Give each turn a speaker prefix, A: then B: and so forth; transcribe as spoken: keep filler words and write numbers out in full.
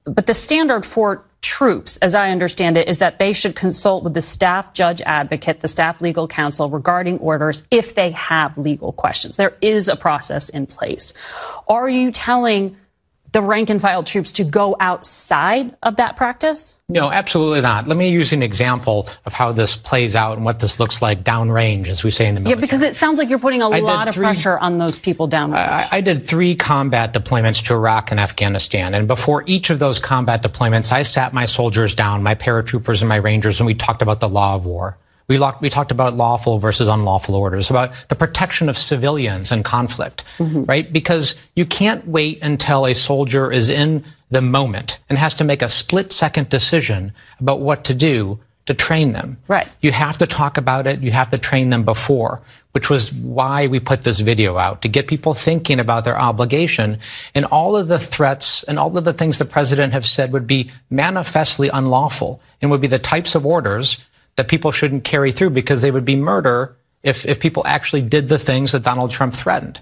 A: but the standard for troops, as I understand it, is that they should consult with the staff judge advocate, the staff legal counsel regarding orders if they have legal questions. There is a process in place. Are you telling the rank and file troops to go outside of that practice?
B: No, absolutely not. Let me use an example of how this plays out and what this looks like downrange, as we say in the military.
A: Yeah, because it sounds like you're putting a
B: I
A: lot of
B: three,
A: pressure on those people downrange.
B: I, I did three combat deployments to Iraq and Afghanistan. And before each of those combat deployments, I sat my soldiers down, my paratroopers and my rangers, and we talked about the law of war. We, locked, we talked about lawful versus unlawful orders, about the protection of civilians in conflict, mm-hmm. right? Because you can't wait until a soldier is in the moment and has to make a split-second decision about what to do to train them.
A: Right.
B: You have to talk about it. You have to train them before, which was why we put this video out, to get people thinking about their obligation. And all of the threats and all of the things the president have said would be manifestly unlawful and would be the types of orders that people shouldn't carry through because they would be murder if, if people actually did the things that Donald Trump threatened.